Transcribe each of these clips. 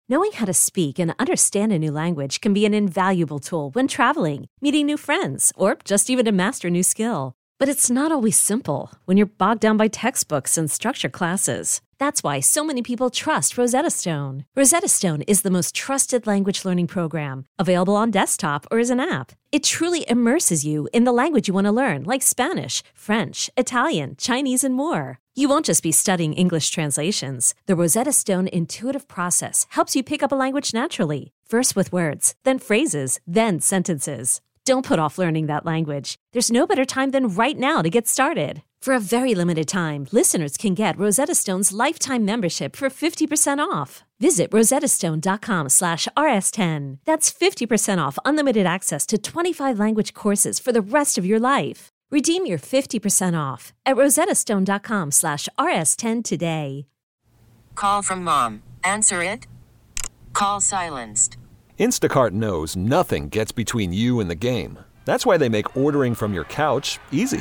Knowing how to speak and understand a new language can be an invaluable tool when traveling, meeting new friends, or just even to master a new skill. But it's not always simple when you're bogged down by textbooks and structured classes. That's why so many people trust Rosetta Stone. Rosetta Stone is the most trusted language learning program, available on desktop or as an app. It truly immerses you in the language you want to learn, like Spanish, French, Italian, Chinese, and more. You won't just be studying English translations. The Rosetta Stone intuitive process helps you pick up a language naturally, first with words, then phrases, then sentences. Don't put off learning that language. There's no better time than right now to get started. For a very limited time, listeners can get Rosetta Stone's lifetime membership for 50% off. Visit rosettastone.com/rs10. That's 50% off unlimited access to 25 language courses for the rest of your life. Redeem your 50% off at rosettastone.com/rs10 today. Call from mom. Answer it. Call silenced. Instacart knows nothing gets between you and the game. That's why they make ordering from your couch easy.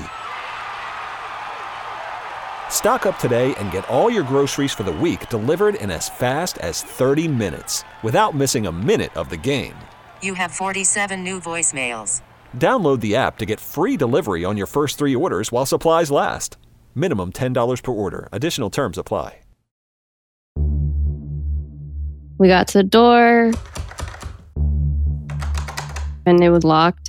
Stock up today and get all your groceries for the week delivered in as fast as 30 minutes without missing a minute of the game. You have 47 new voicemails. Download the app to get free delivery on your first 3 orders while supplies last. Minimum $10 per order. Additional terms apply. We got to the door, and it was locked.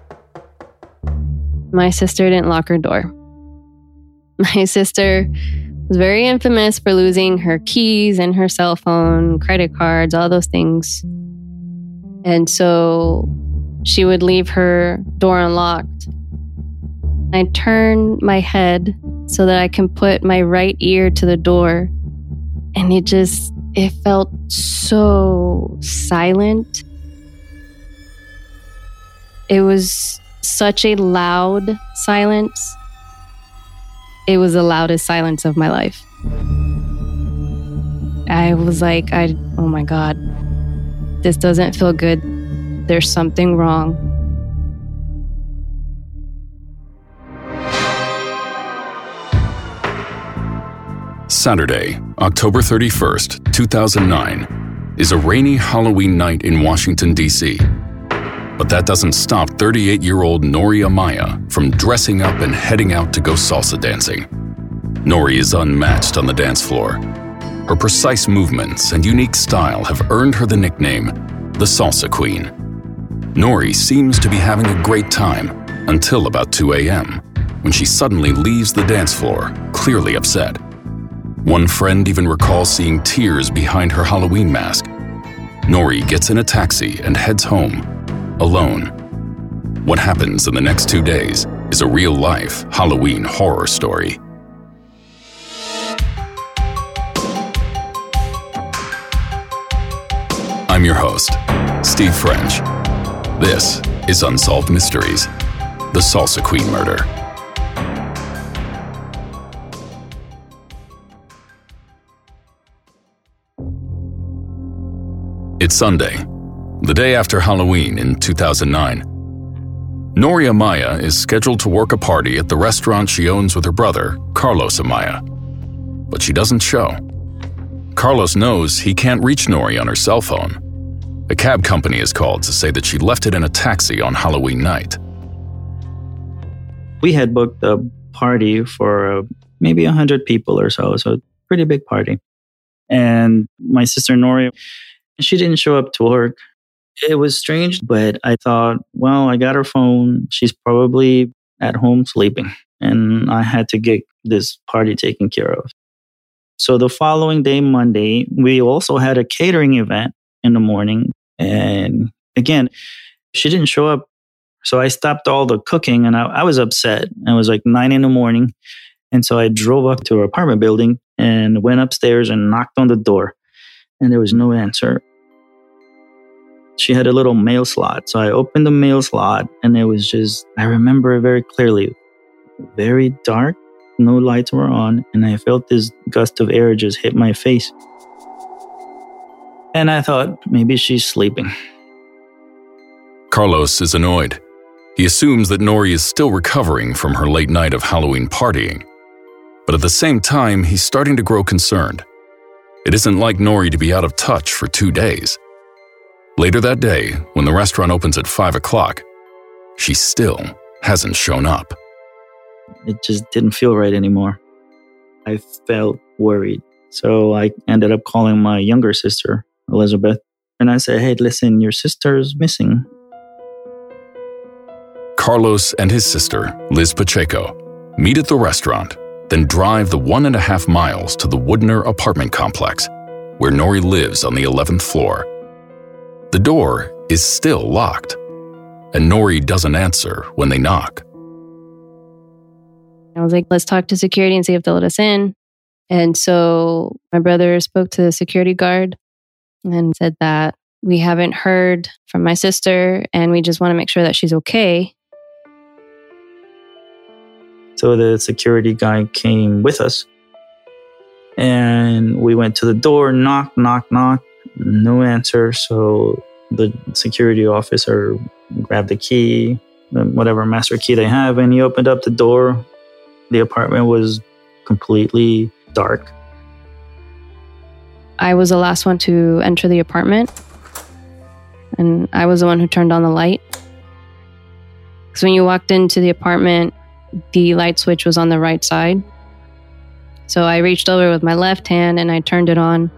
My sister didn't lock her door. My sister was very infamous for losing her keys and her cell phone, credit cards, all those things. And so she would leave her door unlocked. I turned my head so that I can put my right ear to the door. And it felt so silent. It was such a loud silence. It was the loudest silence of my life. I was like, oh my God, this doesn't feel good. There's something wrong. Saturday, October 31st, 2009, is a rainy Halloween night in Washington, D.C. But that doesn't stop 38-year-old Nori Amaya from dressing up and heading out to go salsa dancing. Nori is unmatched on the dance floor. Her precise movements and unique style have earned her the nickname, the Salsa Queen. Nori seems to be having a great time until about 2 a.m., when she suddenly leaves the dance floor, clearly upset. One friend even recalls seeing tears behind her Halloween mask. Nori gets in a taxi and heads home, alone. What happens in the next 2 days is a real-life Halloween horror story. I'm your host, Steve French. This is Unsolved Mysteries, the Salsa Queen murder. It's Sunday, the day after Halloween in 2009. Nori Amaya is scheduled to work a party at the restaurant she owns with her brother, Carlos Amaya. But she doesn't show. Carlos knows he can't reach Nori on her cell phone. A cab company is called to say that she left it in a taxi on Halloween night. We had booked a party for maybe 100 people or so a pretty big party. And my sister Nori, she didn't show up to work. It was strange, but I thought, well, I got her phone. She's probably at home sleeping. And I had to get this party taken care of. So the following day, Monday, we also had a catering event in the morning. And again, she didn't show up. So I stopped all the cooking and I was upset. It was like 9 a.m. And so I drove up to her apartment building and went upstairs and knocked on the door. And there was no answer. She had a little mail slot. So I opened the mail slot and it was just, I remember it very clearly, very dark, no lights were on. And I felt this gust of air just hit my face. And I thought, maybe she's sleeping. Carlos is annoyed. He assumes that Nori is still recovering from her late night of Halloween partying. But at the same time, he's starting to grow concerned. It isn't like Nori to be out of touch for 2 days. Later that day, when the restaurant opens at 5 o'clock, she still hasn't shown up. It just didn't feel right anymore. I felt worried. So I ended up calling my younger sister, Elizabeth, and I said, hey, listen, your sister's missing. Carlos and his sister, Liz Pacheco, meet at the restaurant, then drive the 1.5 miles to the Woodner apartment complex, where Nori lives on the 11th floor. The door is still locked, and Nori doesn't answer when they knock. I was like, let's talk to security and see if they'll let us in. And so my brother spoke to the security guard and said that we haven't heard from my sister and we just want to make sure that she's okay. So the security guy came with us and we went to the door, knock, knock, knock, no answer. So the security officer grabbed the key, whatever master key they have, and he opened up the door. The apartment was completely dark. I was the last one to enter the apartment, and I was the one who turned on the light. Because when you walked into the apartment, the light switch was on the right side. So I reached over with my left hand and I turned it on.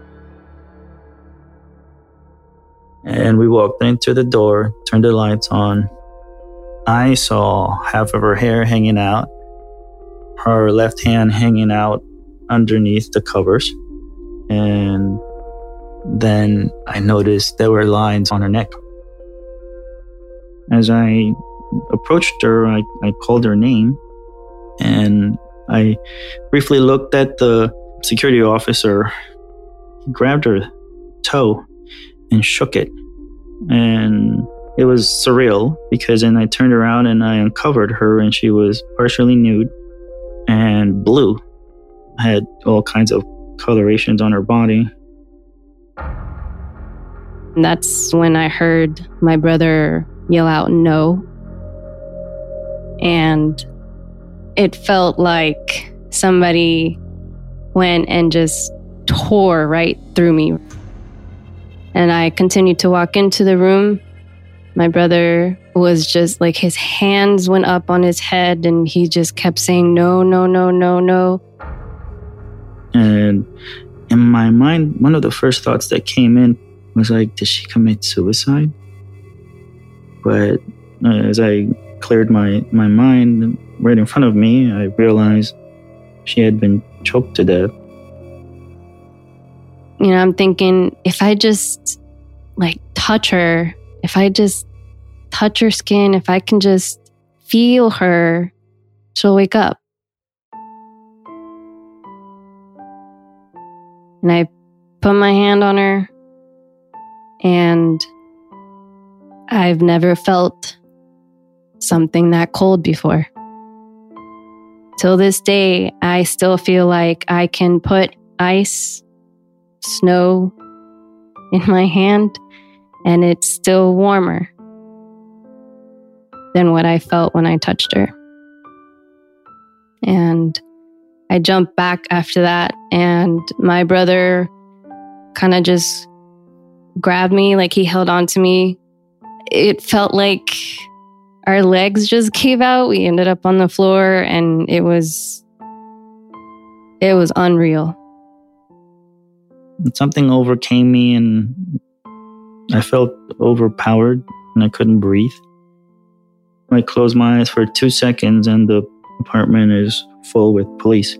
And we walked into the door, turned the lights on. I saw half of her hair hanging out, her left hand hanging out underneath the covers. And then I noticed there were lines on her neck. As I approached her, I called her name, and I briefly looked at the security officer. He grabbed her toe and shook it. And it was surreal because then I turned around and I uncovered her, and she was partially nude and blue. Had all kinds of colorations on her body. And that's when I heard my brother yell out, "No." And it felt like somebody went and just tore right through me. And I continued to walk into the room. My brother was just like, his hands went up on his head and he just kept saying, "No, no, no, no, no." And in my mind, one of the first thoughts that came in was like, did she commit suicide? But as I cleared my mind right in front of me, I realized she had been choked to death. You know, I'm thinking, if I just touch her, if I just touch her skin, if I can just feel her, she'll wake up. And I put my hand on her, and I've never felt something that cold before. Till this day, I still feel like I can put ice, snow in my hand, and it's still warmer than what I felt when I touched her. And I jumped back after that, and my brother kind of just grabbed me, like he held on to me. It felt like our legs just gave out. We ended up on the floor, and it was unreal. Something overcame me, and I felt overpowered, and I couldn't breathe. I closed my eyes for 2 seconds, and the apartment is full with police.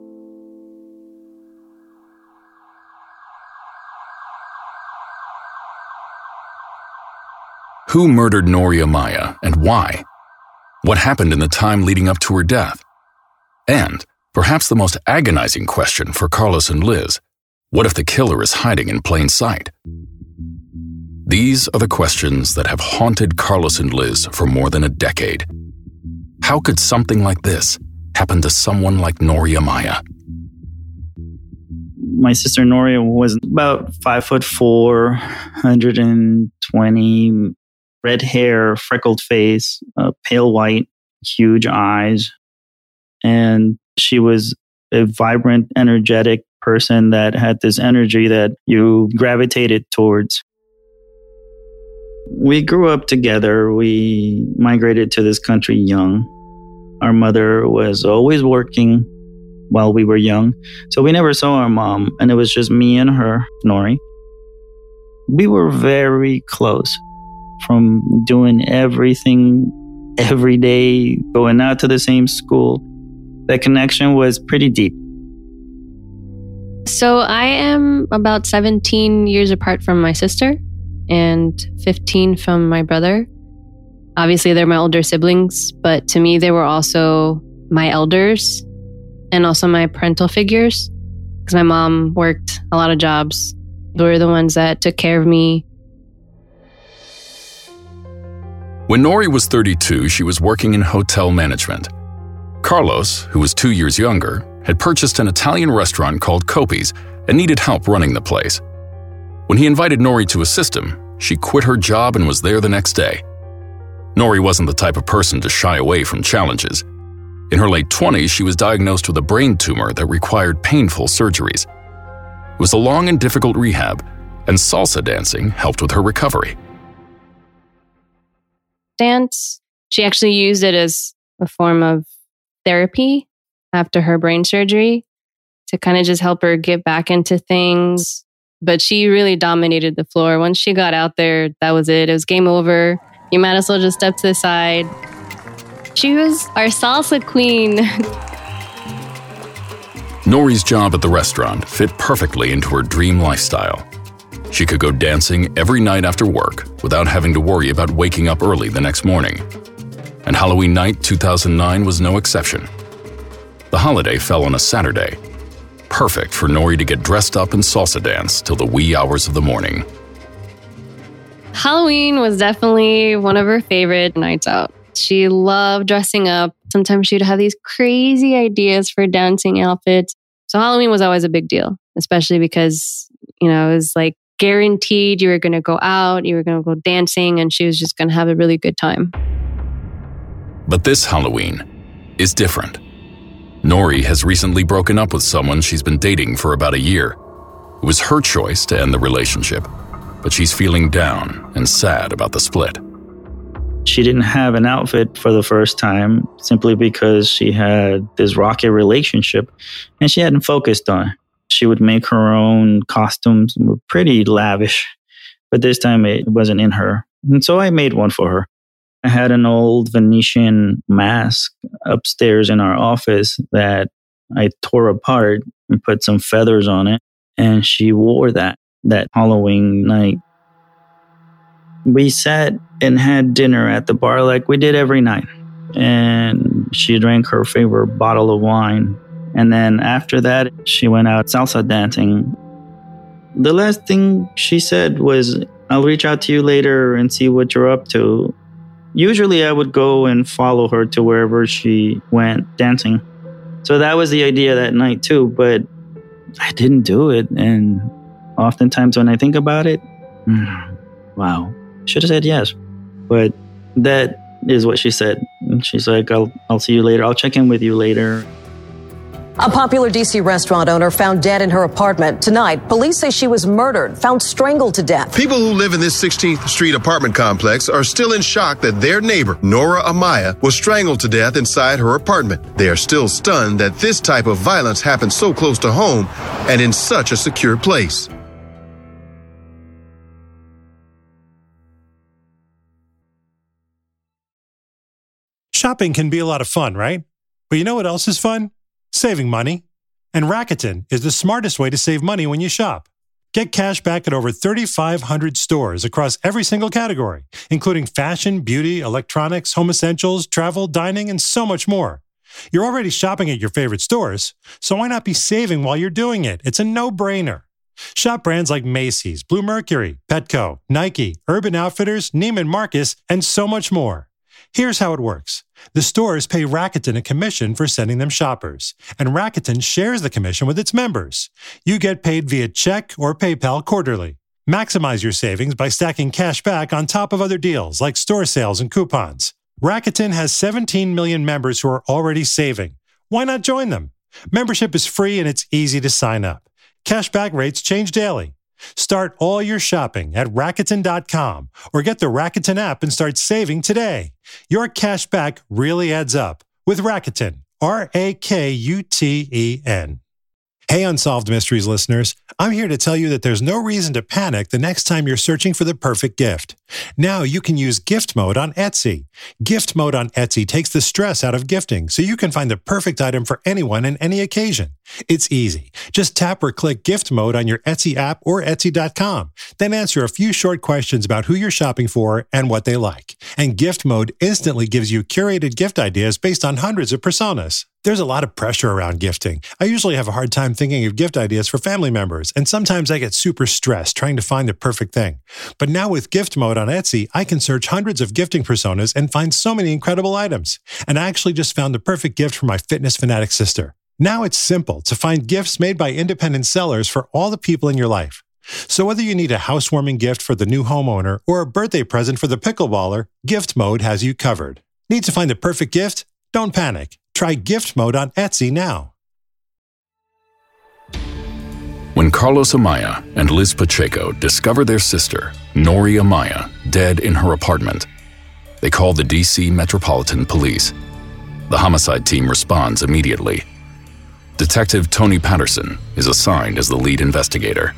Who murdered Nori Amaya and why? What happened in the time leading up to her death? And, perhaps the most agonizing question for Carlos and Liz, what if the killer is hiding in plain sight? These are the questions that have haunted Carlos and Liz for more than a decade. How could something like this happen to someone like Nori Amaya? My sister Nori was about 5'4", 120, red hair, freckled face, pale white, huge eyes. And she was a vibrant, energetic person that had this energy that you gravitated towards. We grew up together. We migrated to this country young. Our mother was always working while we were young. So we never saw our mom, and it was just me and her, Nori. We were very close, from doing everything every day, going out to the same school. That connection was pretty deep. So I am about 17 years apart from my sister and 15 from my brother. Obviously, they're my older siblings, but to me, they were also my elders and also my parental figures, because my mom worked a lot of jobs. They were the ones that took care of me. When Nori was 32, she was working in hotel management. Carlos, who was 2 years younger, had purchased an Italian restaurant called Copi's and needed help running the place. When he invited Nori to assist him, she quit her job and was there the next day. Nori wasn't the type of person to shy away from challenges. In her late 20s, she was diagnosed with a brain tumor that required painful surgeries. It was a long and difficult rehab, and salsa dancing helped with her recovery. Dance, she actually used it as a form of therapy after her brain surgery to kind of just help her get back into things. But she really dominated the floor. Once she got out there, that was it. It was game over. You might as well just step to the side. She was our salsa queen. Nori's job at the restaurant fit perfectly into her dream lifestyle. She could go dancing every night after work without having to worry about waking up early the next morning. And Halloween night 2009 was no exception. The holiday fell on a Saturday, perfect for Nori to get dressed up and salsa dance till the wee hours of the morning. Halloween was definitely one of her favorite nights out. She loved dressing up. Sometimes she'd have these crazy ideas for dancing outfits. So Halloween was always a big deal, especially because, it was like guaranteed you were going to go out, you were going to go dancing, and she was just going to have a really good time. But this Halloween is different. Nori has recently broken up with someone she's been dating for about a year. It was her choice to end the relationship, but she's feeling down and sad about the split. She didn't have an outfit for the first time simply because she had this rocky relationship and she hadn't focused on it. She would make her own costumes, were pretty lavish, but this time it wasn't in her. And so I made one for her. I had an old Venetian mask upstairs in our office that I tore apart and put some feathers on it. And she wore that Halloween night. We sat and had dinner at the bar like we did every night. And she drank her favorite bottle of wine. And then after that, she went out salsa dancing. The last thing she said was, "I'll reach out to you later and see what you're up to." Usually I would go and follow her to wherever she went dancing. So that was the idea that night too, but I didn't do it. And oftentimes when I think about it, wow, should have said yes. But that is what she said. And she's like, I'll see you later. I'll check in with you later. A popular D.C. restaurant owner found dead in her apartment. Tonight, police say she was murdered, found strangled to death. People who live in this 16th Street apartment complex are still in shock that their neighbor, Nora Amaya, was strangled to death inside her apartment. They are still stunned that this type of violence happened so close to home and in such a secure place. Shopping can be a lot of fun, right? But you know what else is fun? Saving money. And Rakuten is the smartest way to save money when you shop. Get cash back at over 3,500 stores across every single category, including fashion, beauty, electronics, home essentials, travel, dining, and so much more. You're already shopping at your favorite stores, so why not be saving while you're doing it? It's a no-brainer. Shop brands like Macy's, Blue Mercury, Petco, Nike, Urban Outfitters, Neiman Marcus, and so much more. Here's how it works. The stores pay Rakuten a commission for sending them shoppers, and Rakuten shares the commission with its members. You get paid via check or PayPal quarterly. Maximize your savings by stacking cash back on top of other deals like store sales and coupons. Rakuten has 17 million members who are already saving. Why not join them? Membership is free and it's easy to sign up. Cashback rates change daily. Start all your shopping at Rakuten.com or get the Rakuten app and start saving today. Your cashback really adds up with Rakuten. Rakuten. Hey, Unsolved Mysteries listeners, I'm here to tell you that there's no reason to panic the next time you're searching for the perfect gift. Now you can use gift mode on Etsy. Gift mode on Etsy takes the stress out of gifting so you can find the perfect item for anyone and any occasion. It's easy. Just tap or click gift mode on your Etsy app or Etsy.com. Then answer a few short questions about who you're shopping for and what they like. And gift mode instantly gives you curated gift ideas based on hundreds of personas. There's a lot of pressure around gifting. I usually have a hard time thinking of gift ideas for family members, and sometimes I get super stressed trying to find the perfect thing. But now with gift mode on Etsy, I can search hundreds of gifting personas and find so many incredible items. And I actually just found the perfect gift for my fitness fanatic sister. Now it's simple to find gifts made by independent sellers for all the people in your life. So whether you need a housewarming gift for the new homeowner or a birthday present for the pickleballer, gift mode has you covered. Need to find the perfect gift? Don't panic. Try gift mode on Etsy now. When Carlos Amaya and Liz Pacheco discover their sister, Nori Amaya, dead in her apartment, they call the D.C. Metropolitan Police. The homicide team responds immediately. Detective Tony Patterson is assigned as the lead investigator.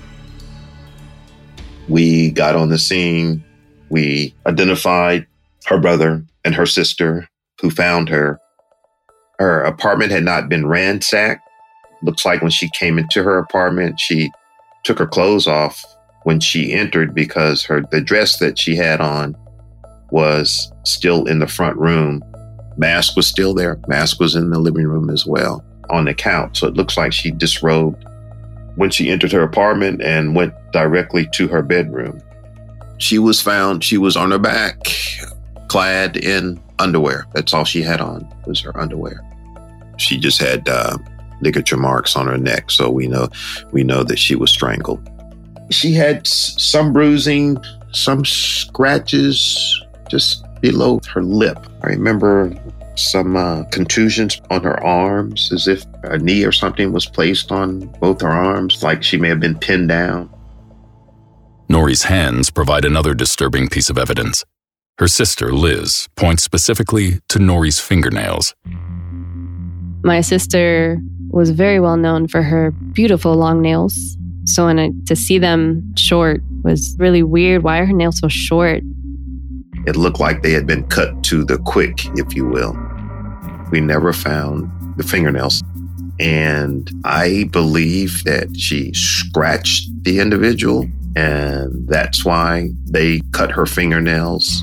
We got on the scene. We identified her brother and her sister who found her. Her apartment had not been ransacked. Looks like when she came into her apartment, she took her clothes off when she entered because the dress that she had on was still in the front room. Mask was still there. Mask was in the living room as well on the couch. So it looks like she disrobed when she entered her apartment and went directly to her bedroom. She was found, she was on her back, clad in underwear. That's all she had on was her underwear. She just had ligature marks on her neck, so we know that she was strangled. She had some bruising, some scratches just below her lip. I remember some contusions on her arms, as if a knee or something was placed on both her arms, like she may have been pinned down. Nori's hands provide another disturbing piece of evidence. Her sister, Liz, points specifically to Nori's fingernails. My sister was very well known for her beautiful long nails. So to see them short was really weird. Why are her nails so short? It looked like they had been cut to the quick, if you will. We never found the fingernails. And I believe that she scratched the individual, and that's why they cut her fingernails.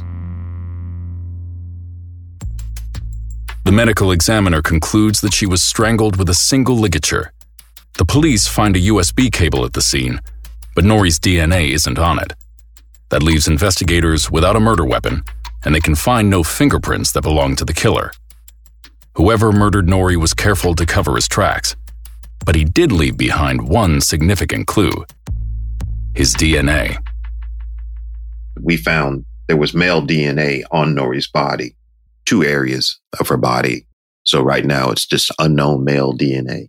The medical examiner concludes that she was strangled with a single ligature. The police find a USB cable at the scene, but Nori's DNA isn't on it. That leaves investigators without a murder weapon, and they can find no fingerprints that belong to the killer. Whoever murdered Nori was careful to cover his tracks, but he did leave behind one significant clue: his DNA. We found there was male DNA on Nori's body. 2 areas of her body. So right now it's just unknown male DNA.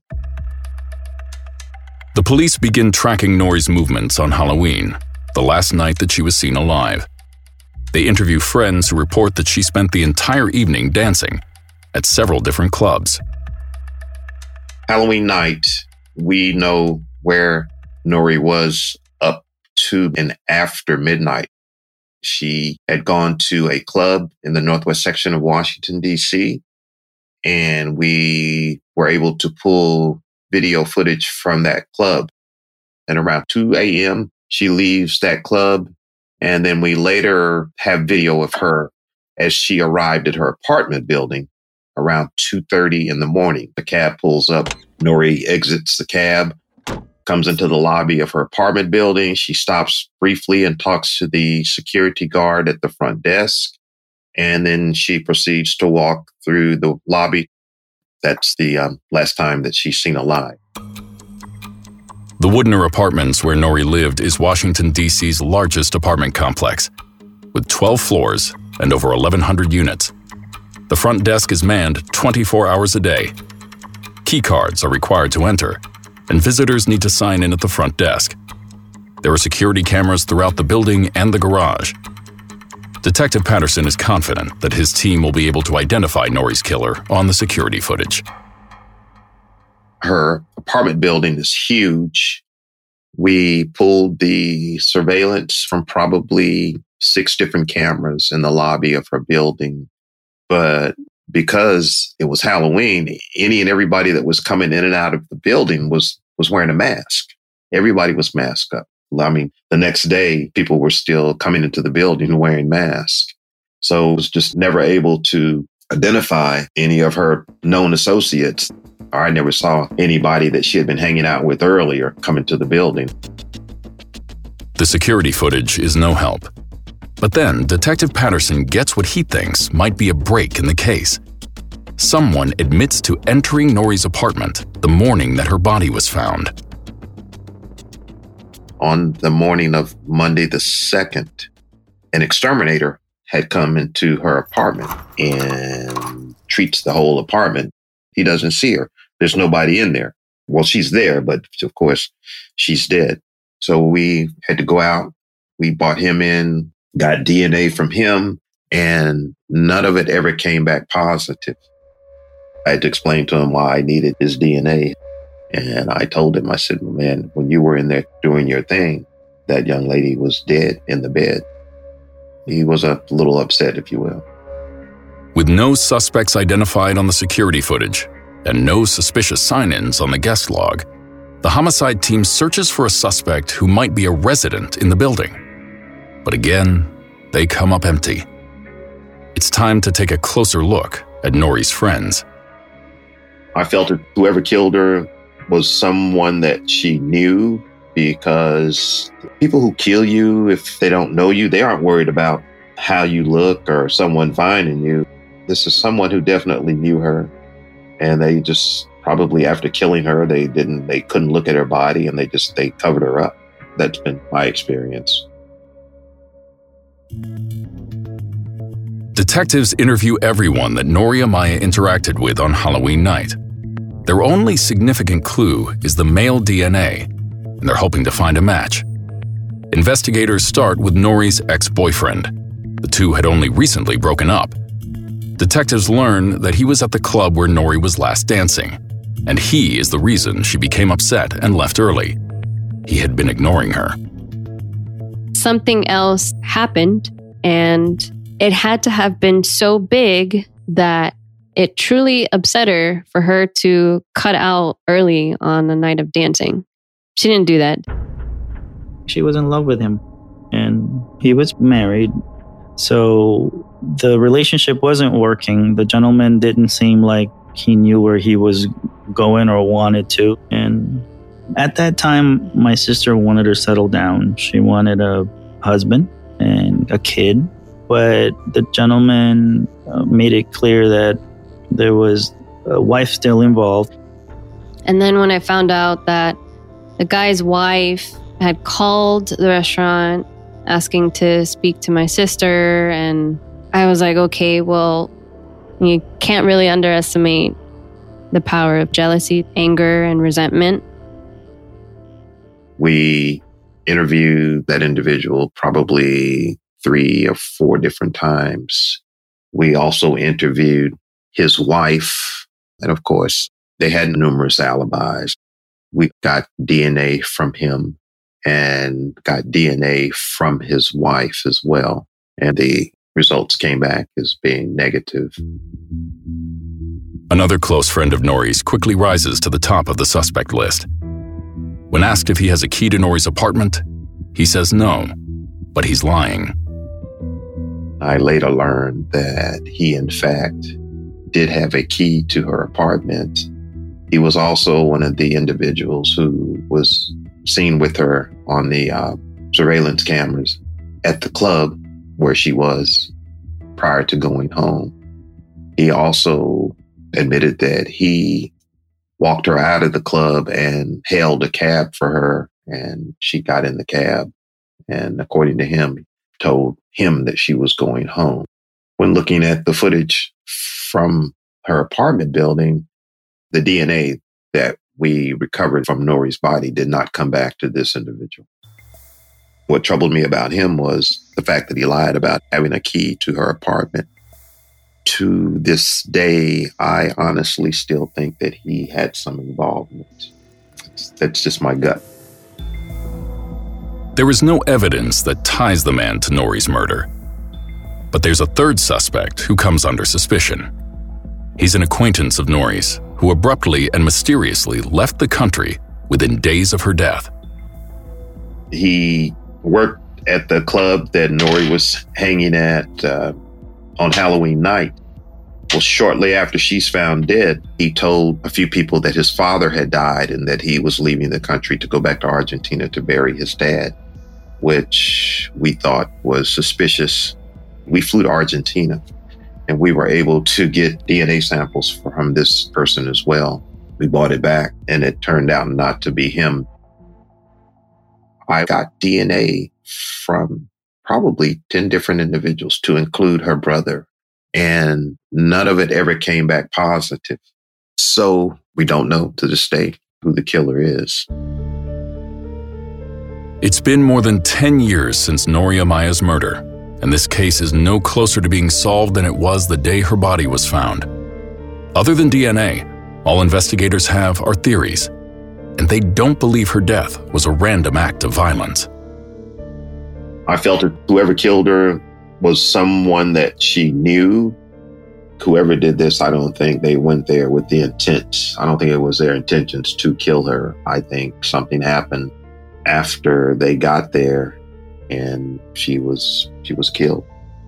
The police begin tracking Nori's movements on Halloween, the last night that she was seen alive. They interview friends who report that she spent the entire evening dancing at several different clubs. Halloween night, we know where Nori was up to and after midnight. She had gone to a club in the northwest section of Washington, D.C., and we were able to pull video footage from that club. And around 2 a.m., she leaves that club, and then we later have video of her as she arrived at her apartment building around 2:30 in the morning. The cab pulls up. Nori exits the cab, comes into the lobby of her apartment building. She stops briefly and talks to the security guard at the front desk. And then she proceeds to walk through the lobby. That's the last time that she's seen alive. The Woodner Apartments, where Nori lived, is Washington, D.C.'s largest apartment complex, with 12 floors and over 1,100 units. The front desk is manned 24 hours a day. Key cards are required to enter, and visitors need to sign in at the front desk. There are security cameras throughout the building and the garage. Detective Patterson is confident that his team will be able to identify Nori's killer on the security footage. Her apartment building is huge. We pulled the surveillance from probably 6 different cameras in the lobby of her building. But because it was Halloween, any and everybody that was coming in and out of the building was wearing a mask. Everybody was masked up. I mean, the next day, people were still coming into the building wearing masks. So it was just never able to identify any of her known associates. Or I never saw anybody that she had been hanging out with earlier come into the building. The security footage is no help. But then Detective Patterson gets what he thinks might be a break in the case. Someone admits to entering Nori's apartment the morning that her body was found. On the morning of Monday the 2nd, an exterminator had come into her apartment and treats the whole apartment. He doesn't see her. There's nobody in there. Well, she's there, but of course, she's dead. So we had to go out. We brought him in, got DNA from him, and none of it ever came back positive. I had to explain to him why I needed his DNA. And I told him, I said, man, when you were in there doing your thing, that young lady was dead in the bed. He was a little upset, if you will. With no suspects identified on the security footage and no suspicious sign-ins on the guest log, the homicide team searches for a suspect who might be a resident in the building. But again, they come up empty. It's time to take a closer look at Nori's friends. I felt that whoever killed her was someone that she knew, because people who kill you, if they don't know you, they aren't worried about how you look or someone finding you. This is someone who definitely knew her, and they just probably after killing her, they couldn't look at her body, and they covered her up. That's been my experience. Detectives interview everyone that Nori Amaya interacted with on Halloween night. Their only significant clue is the male DNA, and they're hoping to find a match. Investigators start with Nori's ex-boyfriend. The two had only recently broken up. Detectives learn that he was at the club where Nori was last dancing, and he is the reason she became upset and left early. He had been ignoring her. Something else happened, and it had to have been so big that it truly upset her for her to cut out early on a night of dancing. She didn't do that. She was in love with him, and he was married. So the relationship wasn't working. The gentleman didn't seem like he knew where he was going or wanted to. And at that time, my sister wanted to settle down. She wanted a husband and a kid. But the gentleman made it clear that there was a wife still involved. And then when I found out that the guy's wife had called the restaurant asking to speak to my sister, and I was like, okay, well, you can't really underestimate the power of jealousy, anger, and resentment. We interviewed that individual probably 3 or 4 different times. We also interviewed his wife, and of course, they had numerous alibis. We got DNA from him and got DNA from his wife as well. And the results came back as being negative. Another close friend of Nori's quickly rises to the top of the suspect list. When asked if he has a key to Nori's apartment, he says no, but he's lying. I later learned that he, in fact, did have a key to her apartment. He was also one of the individuals who was seen with her on the surveillance cameras at the club where she was prior to going home. He also admitted that he walked her out of the club and hailed a cab for her, and she got in the cab. And according to him, told him that she was going home. When looking at the footage from her apartment building, the DNA that we recovered from Nori's body did not come back to this individual. What troubled me about him was the fact that he lied about having a key to her apartment. To this day, I honestly still think that he had some involvement. That's just my gut. There is no evidence that ties the man to Nori's murder. But there's a third suspect who comes under suspicion. He's an acquaintance of Nori's who abruptly and mysteriously left the country within days of her death. He worked at the club that Nori was hanging at on Halloween night. Well, shortly after she's found dead, he told a few people that his father had died and that he was leaving the country to go back to Argentina to bury his dad, which we thought was suspicious. We flew to Argentina and we were able to get DNA samples from this person as well. We brought it back and it turned out not to be him. I got DNA from probably 10 different individuals, to include her brother, and none of it ever came back positive. So we don't know to this day who the killer is. It's been more than 10 years since Nori Amaya's murder, and this case is no closer to being solved than it was the day her body was found. Other than DNA, all investigators have are theories, and they don't believe her death was a random act of violence. I felt whoever killed her was someone that she knew. Whoever did this, I don't think they went there with the intent. I don't think it was their intentions to kill her. I think something happened after they got there and she was killed.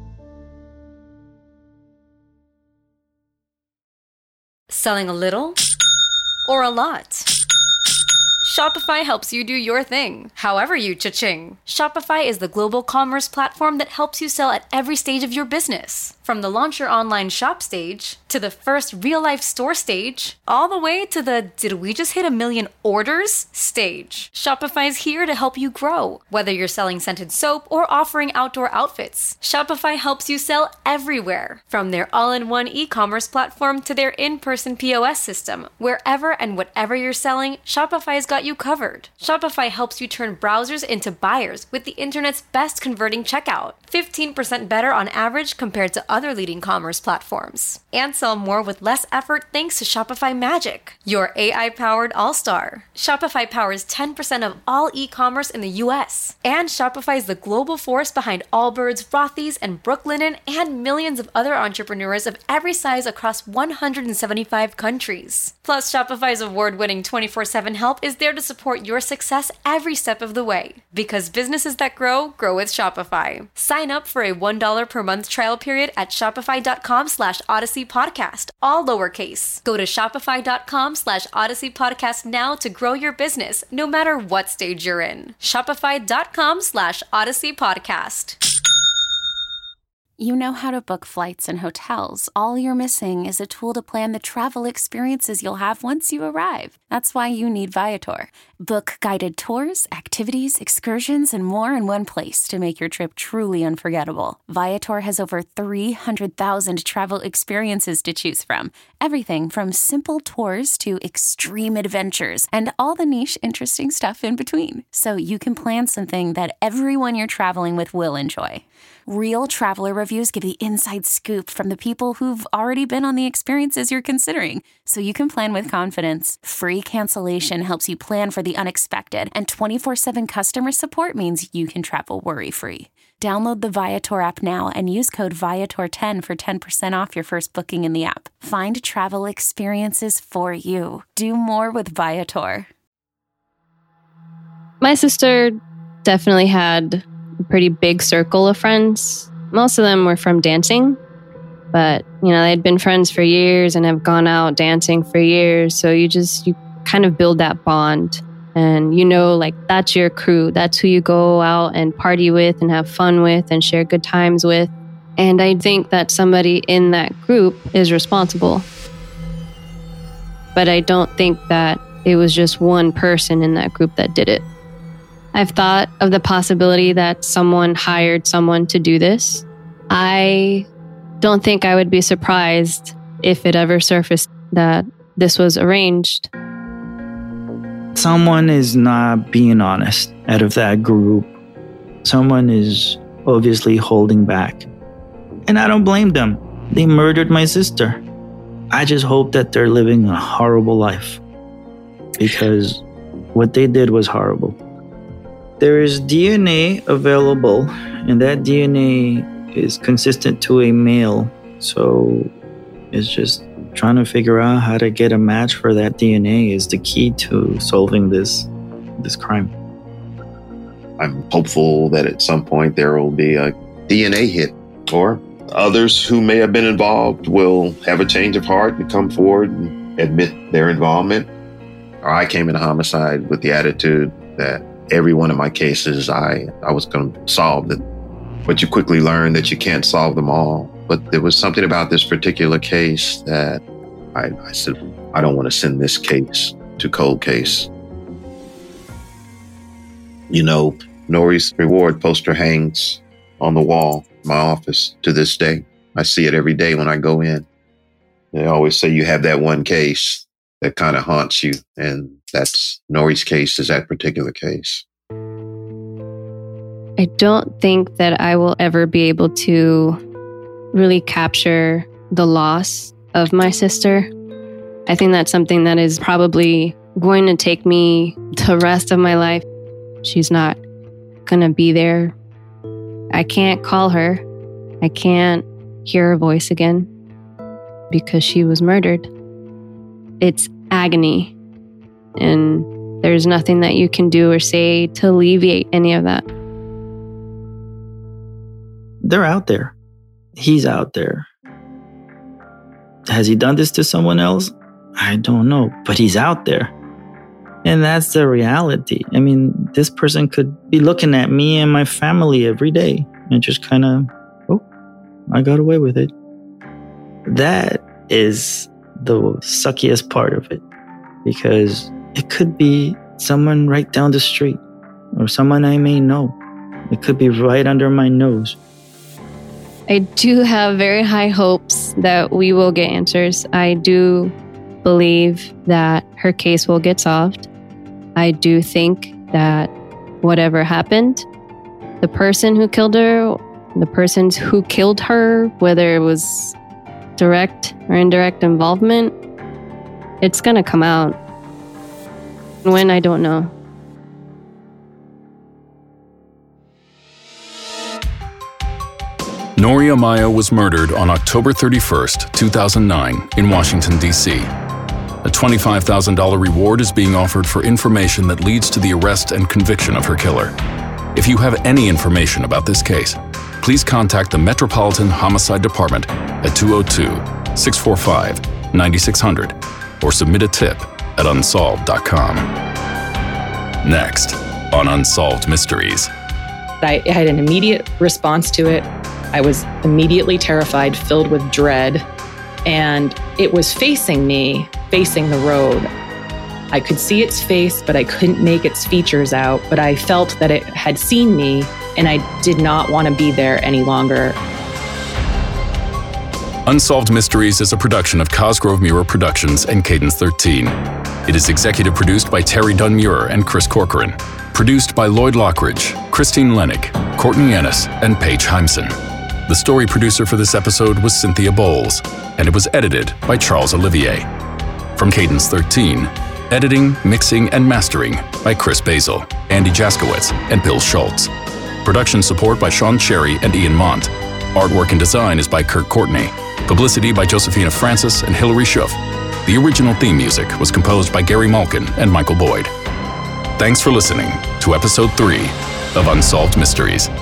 Selling a little or a lot? Shopify helps you do your thing, however you cha-ching. Shopify is the global commerce platform that helps you sell at every stage of your business. From the launch your online shop stage, to the first real-life store stage, all the way to the did we just hit 1 million orders stage. Shopify's here to help you grow. Whether you're selling scented soap or offering outdoor outfits, Shopify helps you sell everywhere. From their all-in-one e-commerce platform to their in-person POS system, wherever and whatever you're selling, Shopify's got you covered. Shopify helps you turn browsers into buyers with the internet's best converting checkout. 15% better on average compared to other leading commerce platforms. And sell more with less effort thanks to Shopify Magic, your AI-powered all-star. Shopify powers 10% of all e-commerce in the US. And Shopify is the global force behind Allbirds, Rothy's, and Brooklinen, and millions of other entrepreneurs of every size across 175 countries. Plus, Shopify's award-winning 24/7 help is there to support your success every step of the way. Because businesses that grow with Shopify. Sign up for a $1 per month trial period at shopify.com/Odyssey Podcast, all lowercase. Go to shopify.com/Odyssey Podcast now to grow your business, no matter what stage you're in. Shopify.com/Odyssey Podcast. You know how to book flights and hotels. All you're missing is a tool to plan the travel experiences you'll have once you arrive. That's why you need Viator. Book guided tours, activities, excursions, and more in one place to make your trip truly unforgettable. Viator has over 300,000 travel experiences to choose from. Everything from simple tours to extreme adventures and all the niche interesting stuff in between. So you can plan something that everyone you're traveling with will enjoy. Real traveler reviews give the inside scoop from the people who've already been on the experiences you're considering, so you can plan with confidence. Free cancellation helps you plan for the unexpected, and 24/7 customer support means you can travel worry-free. Download the Viator app now and use code Viator10 for 10% off your first booking in the app. Find travel experiences for you. Do more with Viator. My sister definitely had a pretty big circle of friends. Most of them were from dancing, but they'd been friends for years and have gone out dancing for years. So you kind of build that bond, and that's your crew. That's who you go out and party with and have fun with and share good times with. And I think that somebody in that group is responsible. But I don't think that it was just one person in that group that did it. I've thought of the possibility that someone hired someone to do this. I don't think I would be surprised if it ever surfaced that this was arranged. someone is not being honest out of that group. Someone is obviously holding back. And I don't blame them. They murdered my sister. I just hope that they're living a horrible life, because what they did was horrible. There is DNA available, and that DNA is consistent to a male. So it's just trying to figure out how to get a match for that DNA is the key to solving this crime. I'm hopeful that at some point there will be a DNA hit, or others who may have been involved will have a change of heart and come forward and admit their involvement. Or I came into homicide with the attitude that every one of my cases I was going to solve them. But you quickly learn that you can't solve them all. But there was something about this particular case that I said, I don't want to send this case to cold case. You know, Nori's reward poster hangs on the wall in my office to this day. I see it every day when I go in. They always say you have that one case that kind of haunts you, and that's Nori's case, is that particular case. I don't think that I will ever be able to really capture the loss of my sister. I think that's something that is probably going to take me the rest of my life. She's not going to be there. I can't call her. I can't hear her voice again because she was murdered. It's agony, and there's nothing that you can do or say to alleviate any of that. They're out there. He's out there. Has he done this to someone else? I don't know, but he's out there. And that's the reality. I mean, this person could be looking at me and my family every day and just kind of, oh, I got away with it. That is the suckiest part of it, because it could be someone right down the street or someone I may know. It could be right under my nose. I do have very high hopes that we will get answers. I do believe that her case will get solved. I do think that whatever happened, the person who killed her, the persons who killed her, whether it was direct or indirect involvement, it's going to come out. When, I don't know. Nori Amaya was murdered on October 31st, 2009 in Washington, D.C. A $25,000 reward is being offered for information that leads to the arrest and conviction of her killer. If you have any information about this case, please contact the Metropolitan Homicide Department at 202-645-9600 or submit a tip at unsolved.com. Next on Unsolved Mysteries. I had an immediate response to it. I was immediately terrified, filled with dread, and it was facing me, facing the road. I could see its face, but I couldn't make its features out, but I felt that it had seen me, and I did not want to be there any longer. Unsolved Mysteries is a production of Cosgrove Muir Productions and Cadence 13. It is executive produced by Terry Dunn Muir and Chris Corcoran. Produced by Lloyd Lockridge, Christine Lennick, Courtney Ennis, and Paige Heimson. The story producer for this episode was Cynthia Bowles, and it was edited by Charles Olivier. From Cadence 13, editing, mixing, and mastering by Chris Basil, Andy Jaskowitz, and Bill Schultz. Production support by Sean Cherry and Ian Mont. Artwork and design is by Kurt Courtney. Publicity by Josephina Francis and Hilary Schuff. The original theme music was composed by Gary Malkin and Michael Boyd. Thanks for listening to Episode 3 of Unsolved Mysteries.